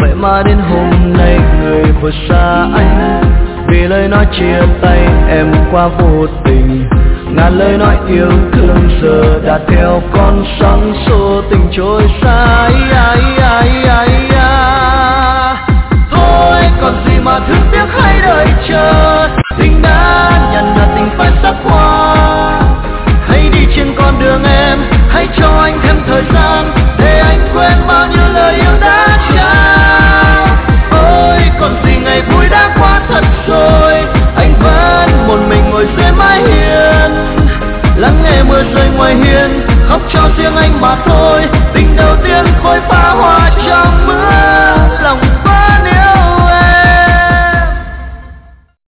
vậy mà đến hôm nay người vượt xa anh. Vì lời nói chia tay em qua vô tình, ngàn lời nói yêu thương giờ đã theo con sóng xô tình trôi xa. Thôi còn gì mà thương tiếc hãy đợi chờ, tình đã nhận là tình phải sắc hoa. Hãy đi trên con đường em, hãy cho anh thêm thời gian.